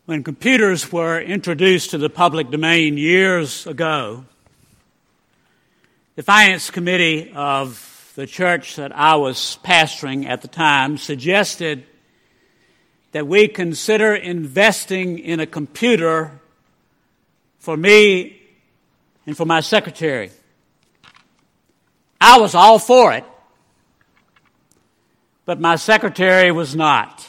When computers were introduced to the public domain years ago, the Finance Committee of the church that I was pastoring at the time suggested that we consider investing in a computer for me and for my secretary. I was all for it, but my secretary was not.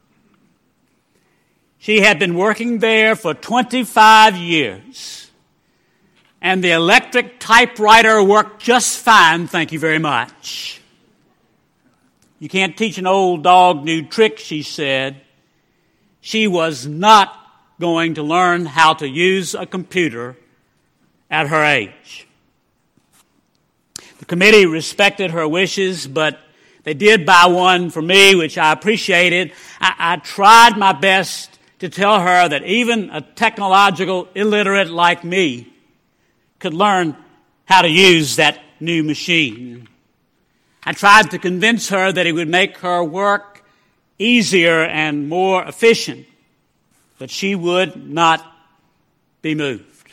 She had been working there for 25 years, and the electric typewriter worked just fine, thank you very much. You can't teach an old dog new tricks, she said. She was not going to learn how to use a computer at her age. The committee respected her wishes, but they did buy one for me, which I appreciated. I tried my best to tell her that even a technological illiterate like me could learn how to use that new machine. I tried to convince her that it would make her work easier and more efficient, but she would not be moved.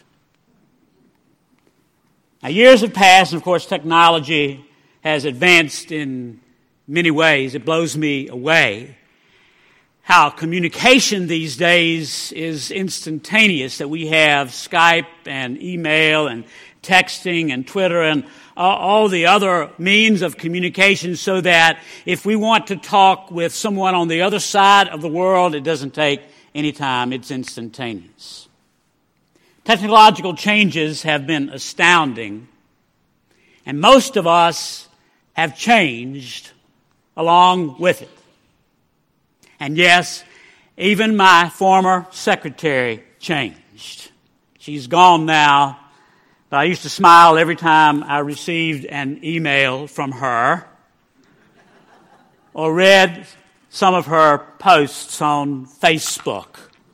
Now, years have passed, and of course, technology has advanced in many ways. It blows me away how communication these days is instantaneous, that we have Skype and email and texting and Twitter and all the other means of communication, so that if we want to talk with someone on the other side of the world, it doesn't take any time. It's instantaneous. Technological changes have been astounding, and most of us have changed along with it. And yes, even my former secretary changed. She's gone now, but I used to smile every time I received an email from her or read some of her posts on Facebook.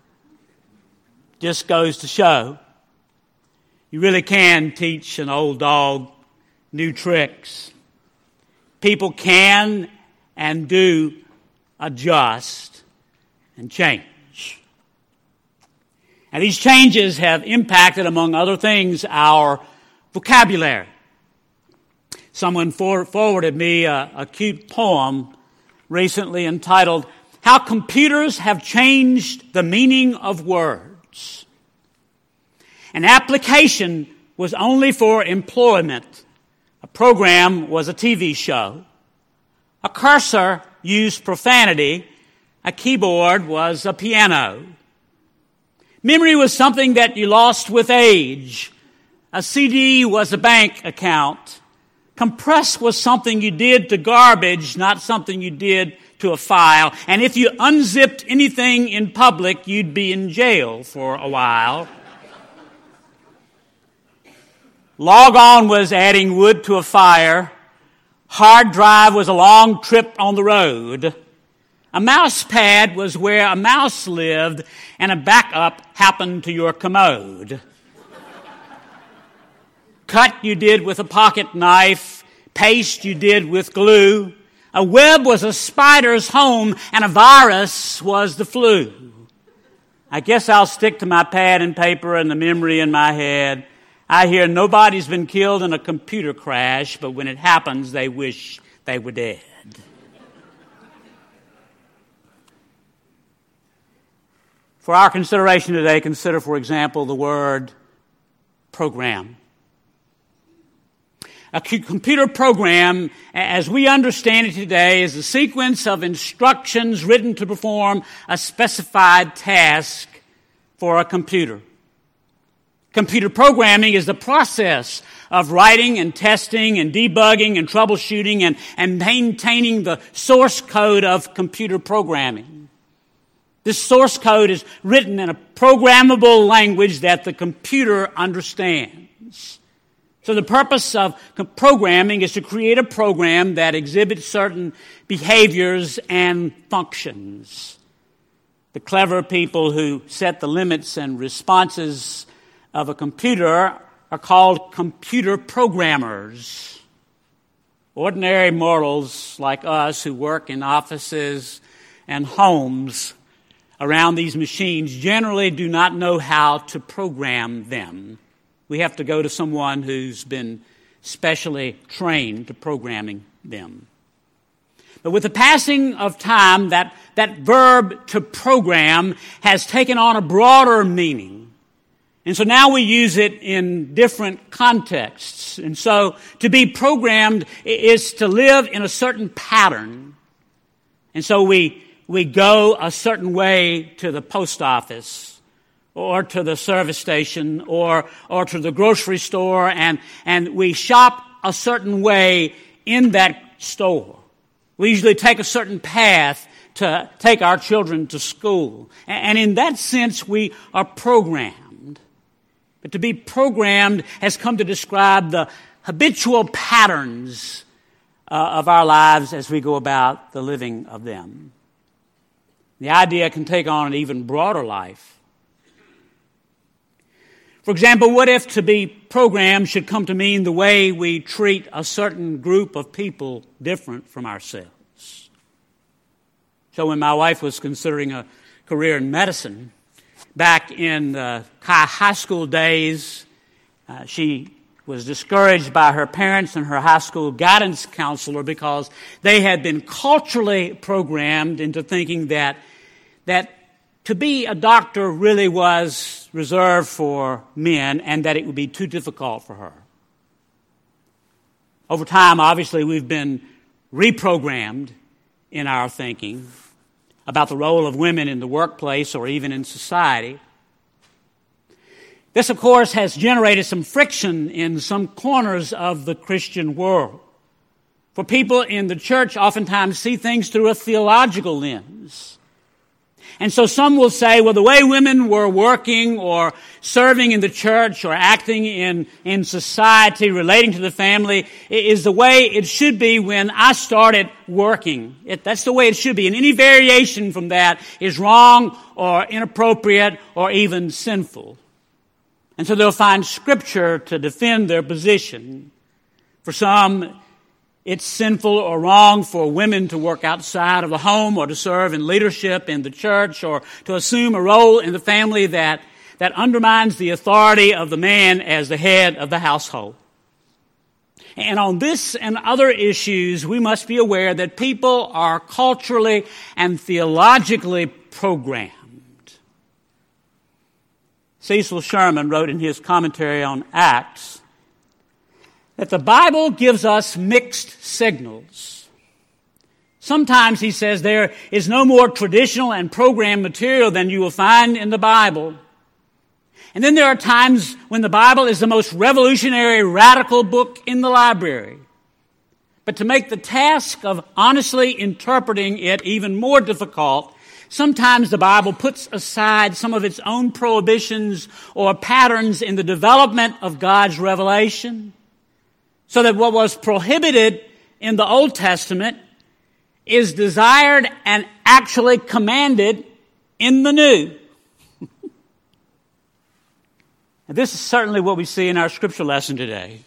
Just goes to show you really can teach an old dog new tricks. People can and do adjust and change. And these changes have impacted, among other things, our vocabulary. Someone forwarded me a cute poem recently entitled, "How Computers Have Changed the Meaning of Words." An application was only for employment. A program was a TV show. A cursor used profanity. A keyboard was a piano. Memory was something that you lost with age. A CD was a bank account. Compress was something you did to garbage, not something you did to a file. And if you unzipped anything in public, you'd be in jail for a while. Log on was adding wood to a fire. Hard drive was a long trip on the road. A mouse pad was where a mouse lived, and a backup happened to your commode. Cut you did with a pocket knife. Paste you did with glue. A web was a spider's home, and a virus was the flu. I guess I'll stick to my pad and paper and the memory in my head. I hear nobody's been killed in a computer crash, but when it happens, they wish they were dead. For our consideration today, consider, for example, the word program. A computer program, as we understand it today, is a sequence of instructions written to perform a specified task for a computer. Computer programming is the process of writing and testing and debugging and troubleshooting and maintaining the source code of computer programming. This source code is written in a programmable language that the computer understands. So the purpose of programming is to create a program that exhibits certain behaviors and functions. The clever people who set the limits and responses of a computer are called computer programmers. Ordinary mortals like us who work in offices and homes around these machines generally do not know how to program them. We have to go to someone who's been specially trained to programming them. But with the passing of time, that verb to program has taken on a broader meaning. And so now we use it in different contexts. And so to be programmed is to live in a certain pattern. And so we go a certain way to the post office or to the service station or to the grocery store, and we shop a certain way in that store. We usually take a certain path to take our children to school. And in that sense, we are programmed. But to be programmed has come to describe the habitual patterns of our lives as we go about the living of them. The idea can take on an even broader life. For example, what if to be programmed should come to mean the way we treat a certain group of people different from ourselves? So when my wife was considering a career in medicine, back in the high school days, she was discouraged by her parents and her high school guidance counselor because they had been culturally programmed into thinking that to be a doctor really was reserved for men and that it would be too difficult for her. Over time, obviously, we've been reprogrammed in our thinking about the role of women in the workplace or even in society. This, of course, has generated some friction in some corners of the Christian world. For people in the church oftentimes see things through a theological lens. And so some will say, well, the way women were working or serving in the church or acting in society, relating to the family, is the way it should be when I started working. That's the way it should be. And any variation from that is wrong or inappropriate or even sinful. And so they'll find Scripture to defend their position. For some, it's sinful or wrong for women to work outside of the home or to serve in leadership in the church or to assume a role in the family that undermines the authority of the man as the head of the household. And on this and other issues, we must be aware that people are culturally and theologically programmed. Cecil Sherman wrote in his commentary on Acts that the Bible gives us mixed signals. Sometimes, he says, there is no more traditional and programmed material than you will find in the Bible. And then there are times when the Bible is the most revolutionary, radical book in the library. But to make the task of honestly interpreting it even more difficult, sometimes the Bible puts aside some of its own prohibitions or patterns in the development of God's revelation, so that what was prohibited in the Old Testament is desired and actually commanded in the New. And this is certainly what we see in our scripture lesson today.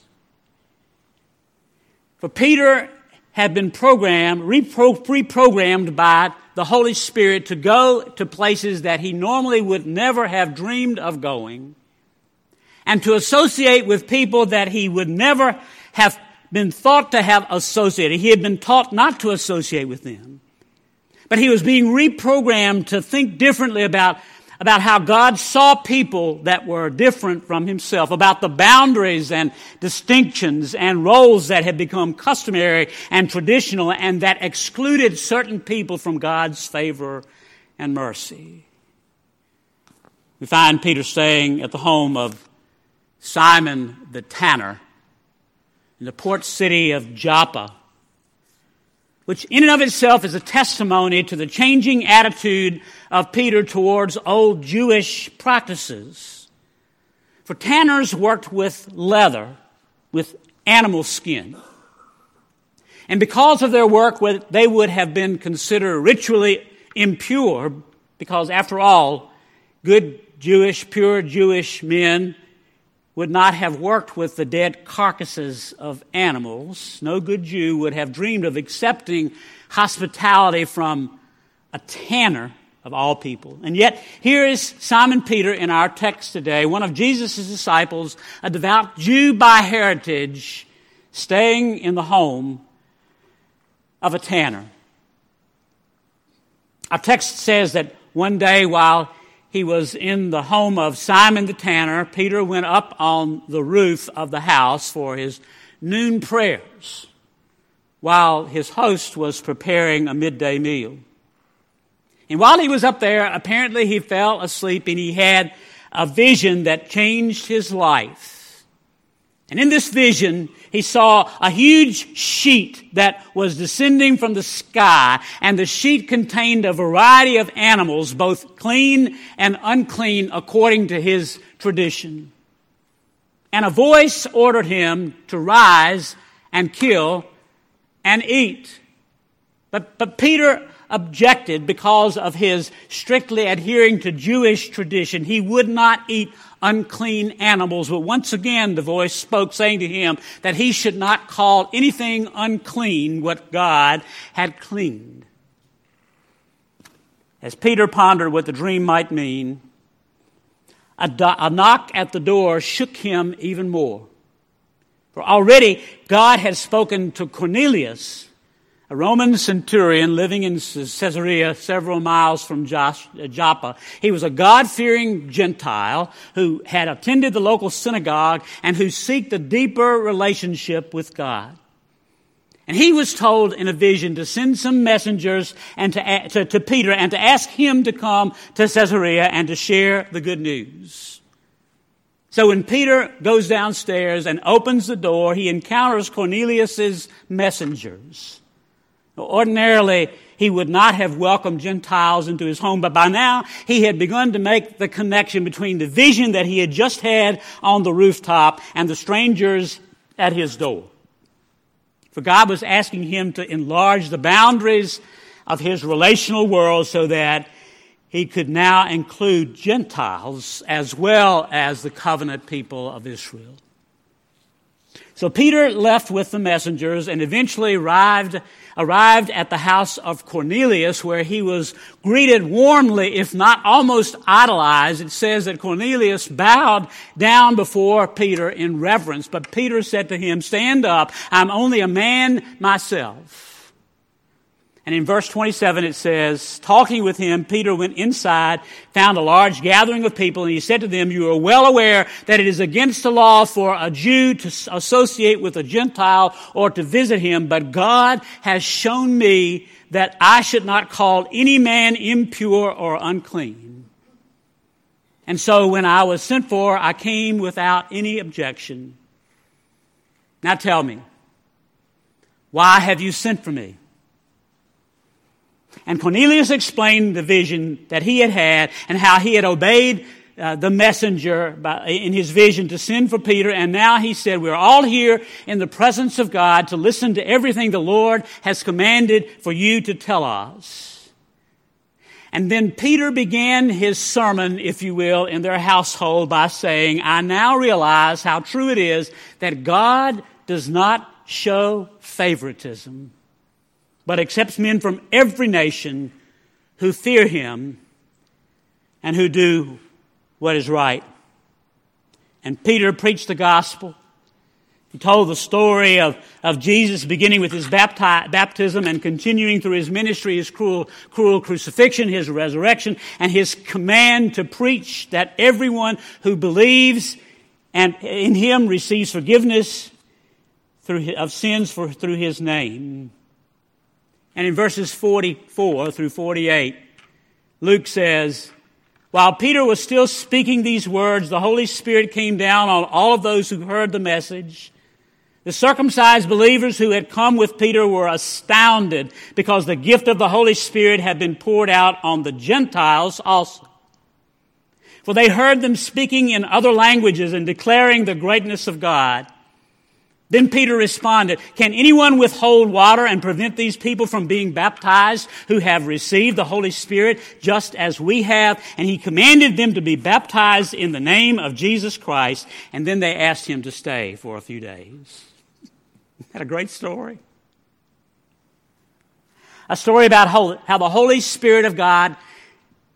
For Peter had been reprogrammed by the Holy Spirit to go to places that he normally would never have dreamed of going, and to associate with people that he would never have been thought to have associated. He had been taught not to associate with them. But he was being reprogrammed to think differently about how God saw people that were different from himself, about the boundaries and distinctions and roles that had become customary and traditional and that excluded certain people from God's favor and mercy. We find Peter staying at the home of Simon the tanner in the port city of Joppa, which in and of itself is a testimony to the changing attitude of Peter towards old Jewish practices. For tanners worked with leather, with animal skin. And because of their work, they would have been considered ritually impure, because after all, good Jewish, pure Jewish men would not have worked with the dead carcasses of animals. No good Jew would have dreamed of accepting hospitality from a tanner, of all people. And yet, here is Simon Peter in our text today, one of Jesus' disciples, a devout Jew by heritage, staying in the home of a tanner. Our text says that one day while he was in the home of Simon the tanner, Peter went up on the roof of the house for his noon prayers while his host was preparing a midday meal. And while he was up there, apparently he fell asleep and he had a vision that changed his life. And in this vision, he saw a huge sheet that was descending from the sky, and the sheet contained a variety of animals, both clean and unclean, according to his tradition. And a voice ordered him to rise and kill and eat. But Peter objected because of his strictly adhering to Jewish tradition. He would not eat unclean animals. But once again, the voice spoke, saying to him that he should not call anything unclean what God had cleaned. As Peter pondered what the dream might mean, a knock at the door shook him even more. For already God had spoken to Cornelius, a Roman centurion living in Caesarea several miles from Joppa. He was a God-fearing Gentile who had attended the local synagogue and who sought a deeper relationship with God. And he was told in a vision to send some messengers and to Peter and to ask him to come to Caesarea and to share the good news. So when Peter goes downstairs and opens the door, he encounters Cornelius' messengers. Ordinarily, he would not have welcomed Gentiles into his home, but by now he had begun to make the connection between the vision that he had just had on the rooftop and the strangers at his door. For God was asking him to enlarge the boundaries of his relational world so that he could now include Gentiles as well as the covenant people of Israel. So Peter left with the messengers and eventually arrived at the house of Cornelius, where he was greeted warmly, if not almost idolized. It says that Cornelius bowed down before Peter in reverence, but Peter said to him, "Stand up, I'm only a man myself." And in verse 27 it says, talking with him, Peter went inside, found a large gathering of people, and he said to them, "You are well aware that it is against the law for a Jew to associate with a Gentile or to visit him, but God has shown me that I should not call any man impure or unclean. And so when I was sent for, I came without any objection. Now tell me, why have you sent for me?" And Cornelius explained the vision that he had had and how he had obeyed the messenger in his vision to send for Peter. And now he said, "We're all here in the presence of God to listen to everything the Lord has commanded for you to tell us." And then Peter began his sermon, if you will, in their household by saying, "I now realize how true it is that God does not show favoritism, but accepts men from every nation who fear him and who do what is right." And Peter preached the gospel. He told the story of Jesus beginning with his baptism and continuing through his ministry, his cruel crucifixion, his resurrection, and his command to preach that everyone who believes and in him receives forgiveness of sins through his name. And in verses 44 through 48, Luke says, "While Peter was still speaking these words, the Holy Spirit came down on all of those who heard the message. The circumcised believers who had come with Peter were astounded because the gift of the Holy Spirit had been poured out on the Gentiles also. For they heard them speaking in other languages and declaring the greatness of God. Then Peter responded, 'Can anyone withhold water and prevent these people from being baptized who have received the Holy Spirit just as we have?' And he commanded them to be baptized in the name of Jesus Christ. And then they asked him to stay for a few days." Isn't that a great story? A story about how the Holy Spirit of God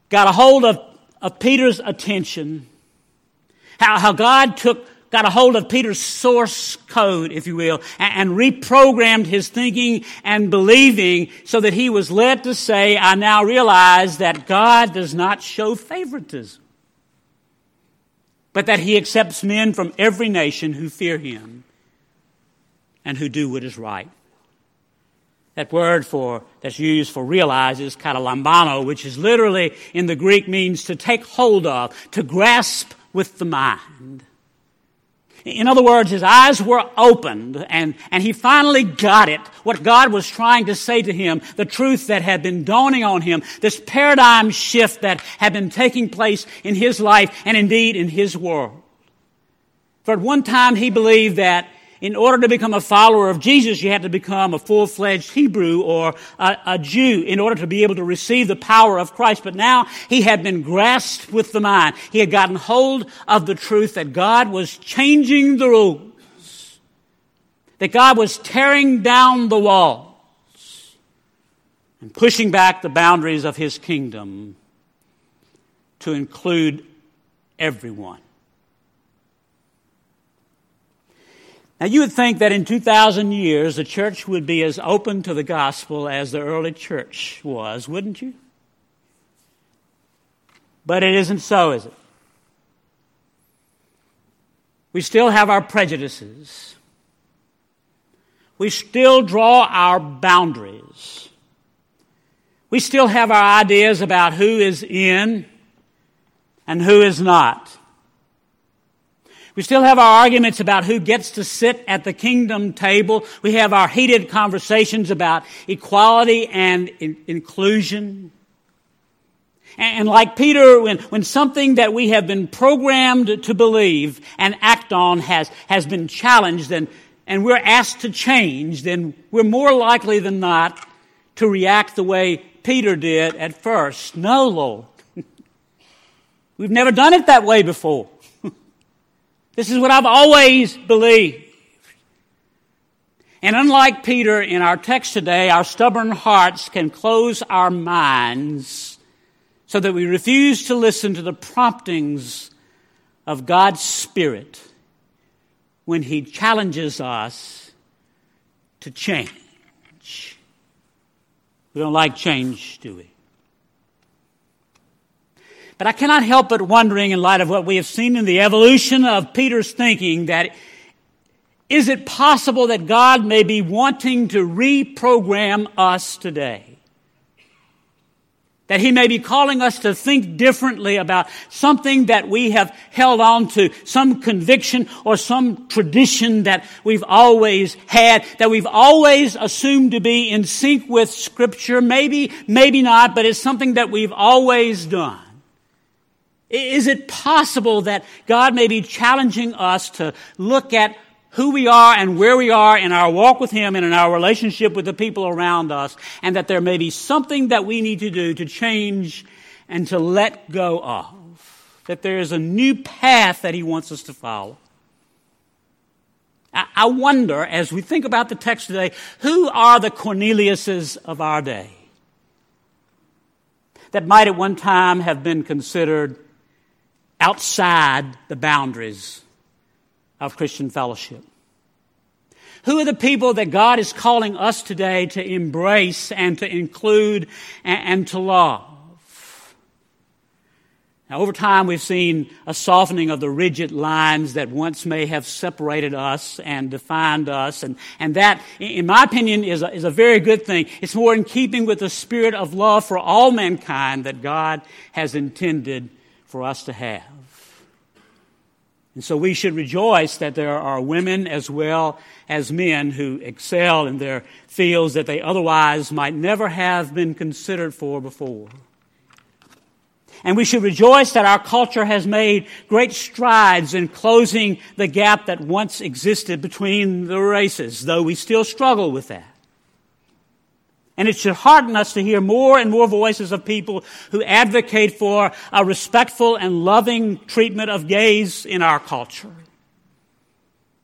got a hold of Peter's attention, how God got a hold of Peter's source code, if you will, and reprogrammed his thinking and believing so that he was led to say, I now realize that God does not show favoritism, but that he accepts men from every nation who fear him and who do what is right. That word that's used for realize is katalambano, which is literally in the Greek means to take hold of, to grasp with the mind. In other words, his eyes were opened and he finally got it, what God was trying to say to him, the truth that had been dawning on him, this paradigm shift that had been taking place in his life and indeed in his world. For at one time he believed that in order to become a follower of Jesus, you had to become a full-fledged Hebrew or a Jew in order to be able to receive the power of Christ. But now he had been grasped with the mind. He had gotten hold of the truth that God was changing the rules, that God was tearing down the walls and pushing back the boundaries of his kingdom to include everyone. Now, you would think that in 2,000 years, the church would be as open to the gospel as the early church was, wouldn't you? But it isn't so, is it? We still have our prejudices. We still draw our boundaries. We still have our ideas about who is in and who is not. We still have our arguments about who gets to sit at the kingdom table. We have our heated conversations about equality and inclusion. And like Peter, when something that we have been programmed to believe and act on has been challenged and we're asked to change, then we're more likely than not to react the way Peter did at first. No, Lord. We've never done it that way before. This is what I've always believed. And unlike Peter in our text today, our stubborn hearts can close our minds so that we refuse to listen to the promptings of God's Spirit when He challenges us to change. We don't like change, do we? But I cannot help but wondering, in light of what we have seen in the evolution of Peter's thinking, that is it possible that God may be wanting to reprogram us today? That He may be calling us to think differently about something that we have held on to, some conviction or some tradition that we've always had, that we've always assumed to be in sync with Scripture. Maybe not, but it's something that we've always done. Is it possible that God may be challenging us to look at who we are and where we are in our walk with Him and in our relationship with the people around us, and that there may be something that we need to do to change and to let go of? That there is a new path that He wants us to follow. I wonder, as we think about the text today, who are the Corneliuses of our day that might at one time have been considered outside the boundaries of Christian fellowship? Who are the people that God is calling us today to embrace and to include and to love? Now, over time, we've seen a softening of the rigid lines that once may have separated us and defined us. And that, in my opinion, is a very good thing. It's more in keeping with the spirit of love for all mankind that God has intended for us to have. And so we should rejoice that there are women as well as men who excel in their fields that they otherwise might never have been considered for before. And we should rejoice that our culture has made great strides in closing the gap that once existed between the races, though we still struggle with that. And it should hearten us to hear more and more voices of people who advocate for a respectful and loving treatment of gays in our culture.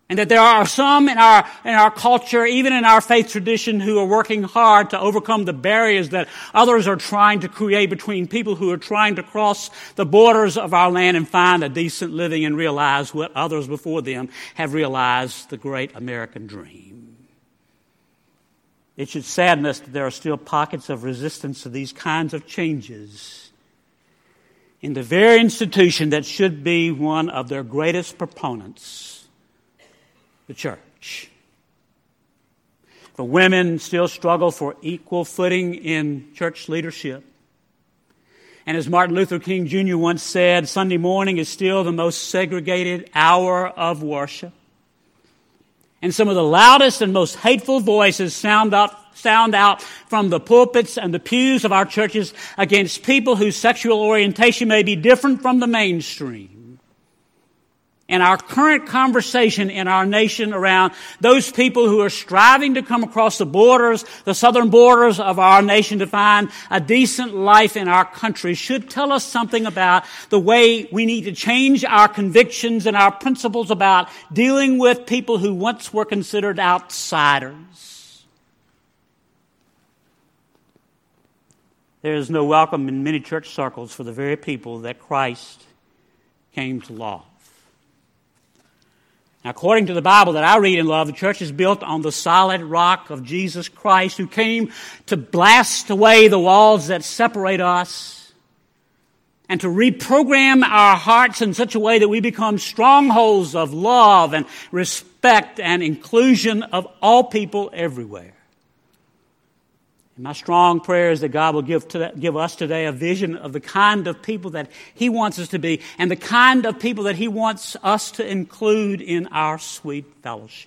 And that there are some in our culture, even in our faith tradition, who are working hard to overcome the barriers that others are trying to create between people who are trying to cross the borders of our land and find a decent living and realize what others before them have realized, the great American dream. It should sadden us that there are still pockets of resistance to these kinds of changes in the very institution that should be one of their greatest proponents, the church. For women still struggle for equal footing in church leadership. And as Martin Luther King Jr. once said, Sunday morning is still the most segregated hour of worship. And some of the loudest and most hateful voices sound out from the pulpits and the pews of our churches against people whose sexual orientation may be different from the mainstream. And our current conversation in our nation around those people who are striving to come across the borders, the southern borders of our nation to find a decent life in our country should tell us something about the way we need to change our convictions and our principles about dealing with people who once were considered outsiders. There is no welcome in many church circles for the very people that Christ came to love. Now, according to the Bible that I read and love, the church is built on the solid rock of Jesus Christ, who came to blast away the walls that separate us and to reprogram our hearts in such a way that we become strongholds of love and respect and inclusion of all people everywhere. And my strong prayer is that God will give us today a vision of the kind of people that He wants us to be and the kind of people that He wants us to include in our sweet fellowship.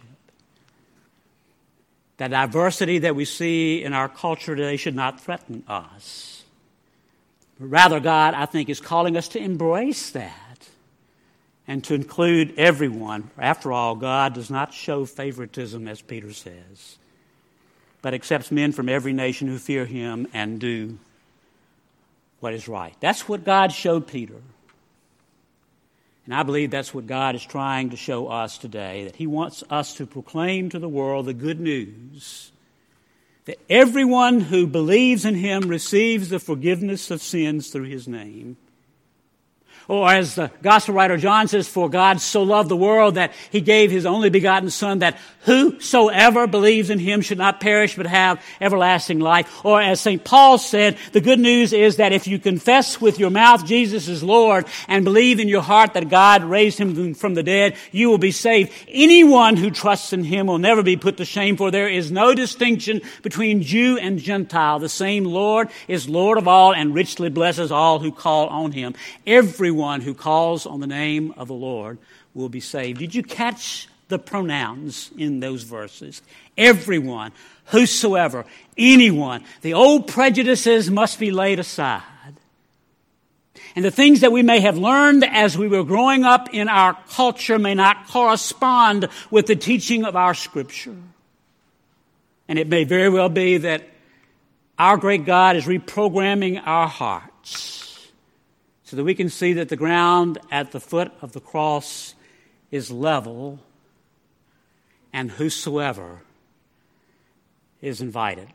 The diversity that we see in our culture today should not threaten us. But rather, God, I think, is calling us to embrace that and to include everyone. After all, God does not show favoritism, as Peter says, but accepts men from every nation who fear Him and do what is right. That's what God showed Peter. And I believe that's what God is trying to show us today, that He wants us to proclaim to the world the good news that everyone who believes in Him receives the forgiveness of sins through His name. Or as the gospel writer John says, for God so loved the world that He gave His only begotten Son, that whosoever believes in Him should not perish but have everlasting life. Or as St. Paul said, the good news is that if you confess with your mouth Jesus is Lord and believe in your heart that God raised Him from the dead, you will be saved. Anyone who trusts in Him will never be put to shame, for there is no distinction between Jew and Gentile. The same Lord is Lord of all and richly blesses all who call on Him. Everyone who calls on the name of the Lord will be saved. Did you catch the pronouns in those verses? Everyone, whosoever, anyone. The old prejudices must be laid aside. And the things that we may have learned as we were growing up in our culture may not correspond with the teaching of our Scripture. And it may very well be that our great God is reprogramming our hearts so that we can see that the ground at the foot of the cross is level and whosoever is invited.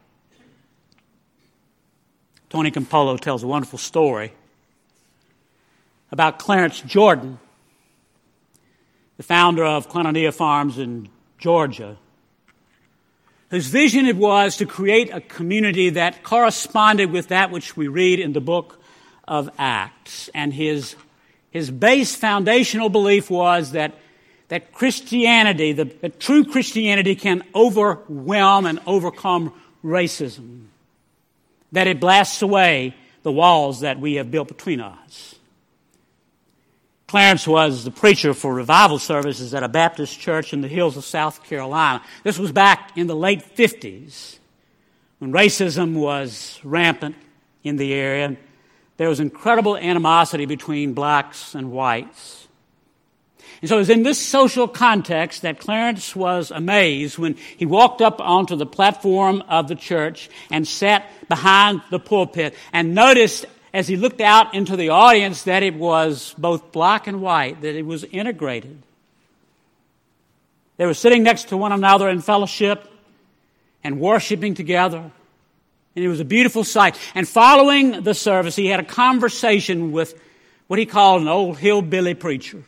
Tony Campolo tells a wonderful story about Clarence Jordan, the founder of Koinonia Farms in Georgia, whose vision it was to create a community that corresponded with that which we read in the book of Acts. And his base foundational belief was that Christianity, the true Christianity, can overwhelm and overcome racism, that it blasts away the walls that we have built between us. Clarence was the preacher for revival services at a Baptist church in the hills of South Carolina. This was back in the late 50s when racism was rampant in the area. There was incredible animosity between blacks and whites. And so it was in this social context that Clarence was amazed when he walked up onto the platform of the church and sat behind the pulpit and noticed as he looked out into the audience that it was both black and white, that it was integrated. They were sitting next to one another in fellowship and worshiping together. And it was a beautiful sight. And following the service, he had a conversation with what he called an old hillbilly preacher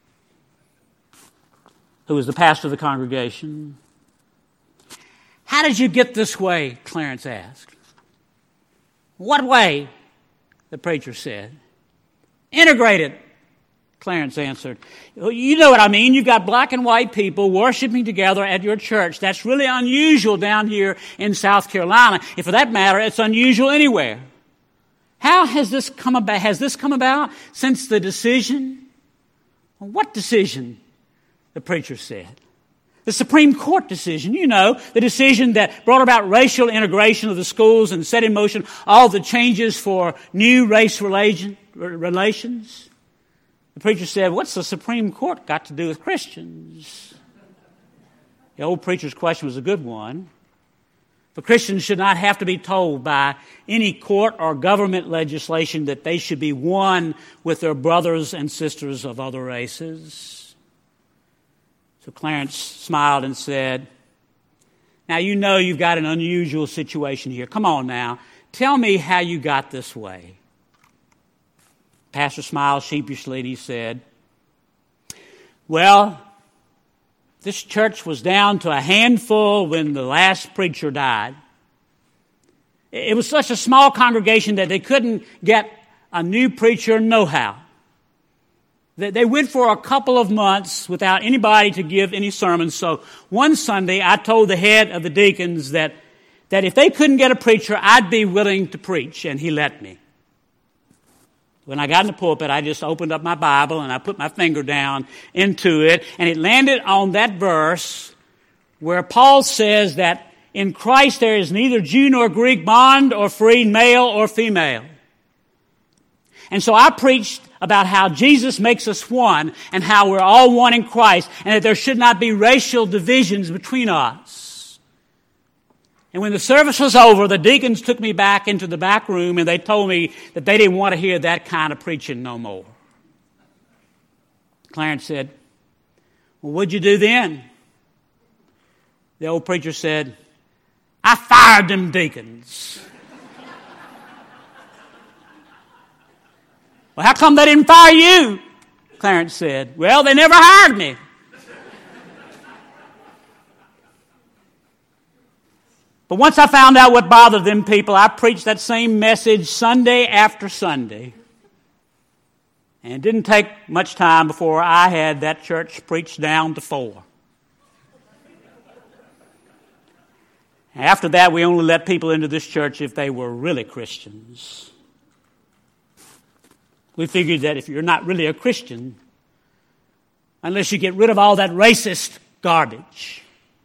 who was the pastor of the congregation. "How did you get this way?" Clarence asked. "What way?" the preacher said. "Integrated," Clarence answered. "You know what I mean. You've got black and white people worshiping together at your church. That's really unusual down here in South Carolina. And for that matter, it's unusual anywhere. How has this come about? Has this come about since the decision?" "Well, what decision?" the preacher said. "The Supreme Court decision, you know, the decision that brought about racial integration of the schools and set in motion all the changes for new race relations." The preacher said, "What's the Supreme Court got to do with Christians?" The old preacher's question was a good one. For Christians should not have to be told by any court or government legislation that they should be one with their brothers and sisters of other races. So Clarence smiled and said, "Now you know you've got an unusual situation here. Come on now, tell me how you got this way." The pastor smiled sheepishly and he said, "Well, this church was down to a handful when the last preacher died. It was such a small congregation that they couldn't get a new preacher nohow. They went for a couple of months without anybody to give any sermons. So one Sunday I told the head of the deacons that if they couldn't get a preacher, I'd be willing to preach, and he let me. When I got in the pulpit, I just opened up my Bible and I put my finger down into it, and it landed on that verse where Paul says that in Christ there is neither Jew nor Greek, bond or free, male or female. And so I preached about how Jesus makes us one and how we're all one in Christ and that there should not be racial divisions between us. And when the service was over, the deacons took me back into the back room and they told me that they didn't want to hear that kind of preaching no more. Clarence said, "Well, what'd you do then?" The old preacher said, "I fired them deacons." "Well, how come they didn't fire you?" Clarence said. "Well, they never hired me." But once I found out what bothered them people, I preached that same message Sunday after Sunday. And it didn't take much time before I had that church preached down to 4. After that, we only let people into this church if they were really Christians. We figured that if you're not really a Christian, unless you get rid of all that racist garbage.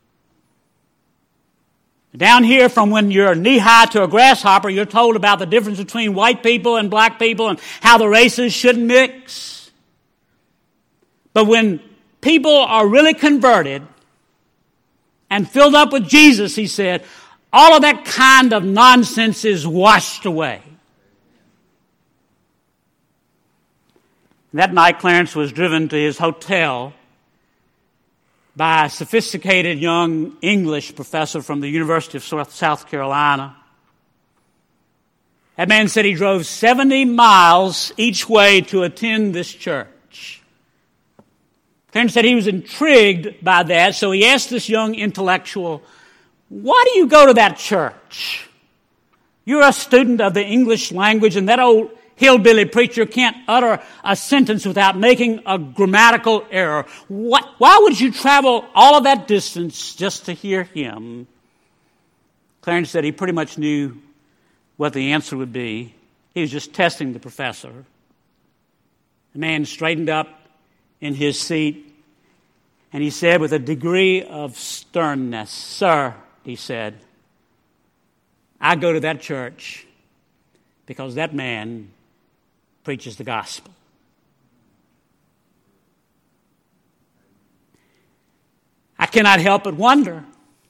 Down here, from when you're knee-high to a grasshopper, you're told about the difference between white people and black people and how the races shouldn't mix. But when people are really converted and filled up with Jesus, he said, all of that kind of nonsense is washed away. That night, Clarence was driven to his hotel by a sophisticated young English professor from the University of South Carolina. That man said he drove 70 miles each way to attend this church. Clarence said he was intrigued by that, so he asked this young intellectual, "Why do you go to that church? You're a student of the English language, and that old hillbilly preacher can't utter a sentence without making a grammatical error. Why would you travel all of that distance just to hear him?" Clarence said he pretty much knew what the answer would be. He was just testing the professor. The man straightened up in his seat, and he said with a degree of sternness, "Sir," he said, "I go to that church because that man preaches the gospel." I cannot help but wonder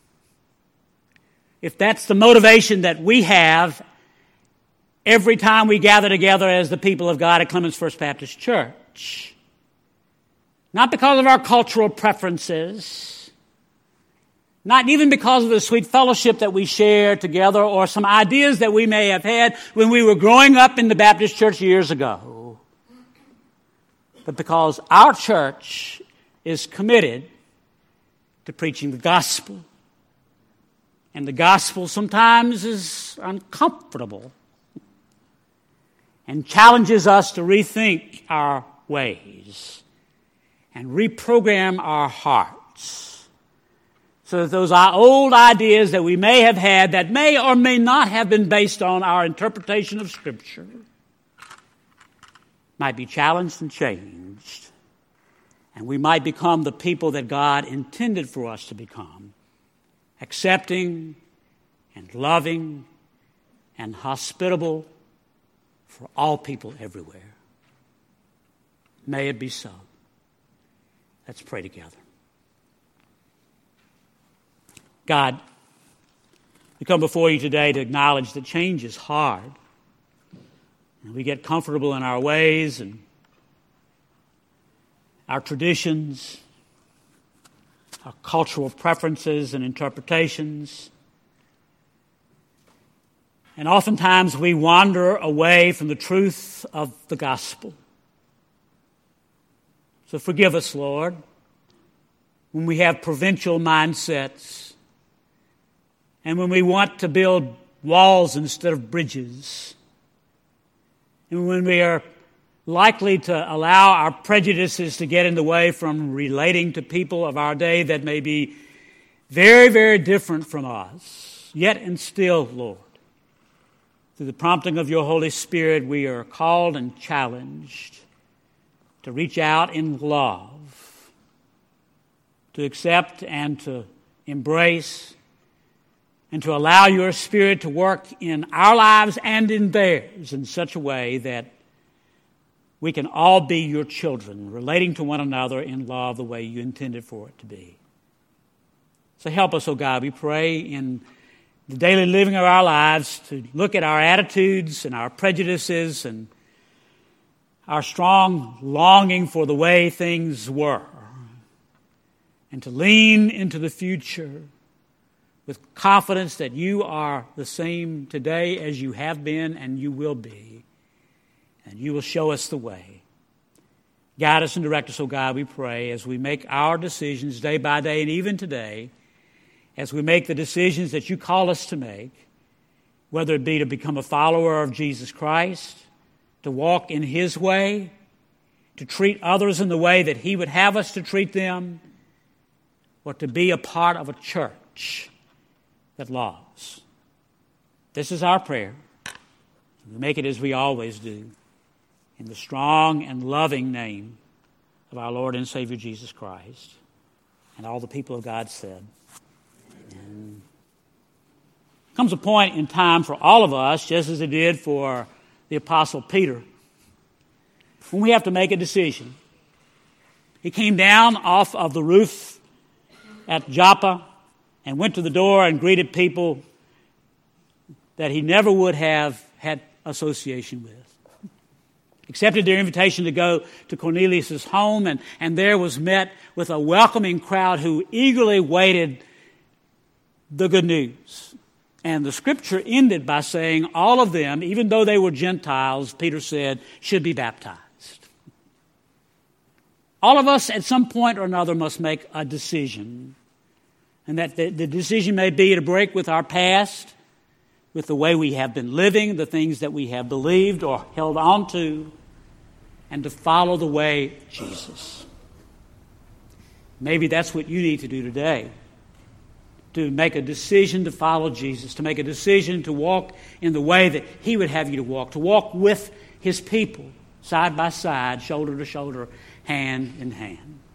if that's the motivation that we have every time we gather together as the people of God at Clemens First Baptist Church. Not because of our cultural preferences, Not even because of the sweet fellowship that we share together or some ideas that we may have had when we were growing up in the Baptist church years ago, but because our church is committed to preaching the gospel. And the gospel sometimes is uncomfortable and challenges us to rethink our ways and reprogram our hearts so that those old ideas that we may have had that may or may not have been based on our interpretation of Scripture might be challenged and changed, and we might become the people that God intended for us to become, accepting and loving and hospitable for all people everywhere. May it be so. Let's pray together. God, we come before you today to acknowledge that change is hard. And we get comfortable in our ways and our traditions, our cultural preferences and interpretations. And oftentimes we wander away from the truth of the gospel. So forgive us, Lord, when we have provincial mindsets and when we want to build walls instead of bridges, and when we are likely to allow our prejudices to get in the way from relating to people of our day that may be very, very different from us. Yet and still, Lord, through the prompting of your Holy Spirit, we are called and challenged to reach out in love, to accept and to embrace, and to allow your Spirit to work in our lives and in theirs in such a way that we can all be your children, relating to one another in love the way you intended for it to be. So help us, oh God, we pray, in the daily living of our lives to look at our attitudes and our prejudices and our strong longing for the way things were, and to lean into the future with confidence that you are the same today as you have been and you will be, and you will show us the way. Guide us and direct us, oh God, we pray, as we make our decisions day by day and even today, as we make the decisions that you call us to make, whether it be to become a follower of Jesus Christ, to walk in his way, to treat others in the way that he would have us to treat them, or to be a part of a church that loves. This is our prayer. We make it as we always do, in the strong and loving name of our Lord and Savior Jesus Christ. And all the people of God said, Amen. Comes a point in time for all of us, just as it did for the Apostle Peter, when we have to make a decision. He came down off of the roof at Joppa and went to the door and greeted people that he never would have had association with. Accepted their invitation to go to Cornelius' home, and there was met with a welcoming crowd who eagerly waited the good news. And the scripture ended by saying all of them, even though they were Gentiles, Peter said, should be baptized. All of us at some point or another must make a decision. And that the decision may be to break with our past, with the way we have been living, the things that we have believed or held on to, and to follow the way of Jesus. Maybe that's what you need to do today. To make a decision to follow Jesus, to make a decision to walk in the way that he would have you to walk with his people, side by side, shoulder to shoulder, hand in hand.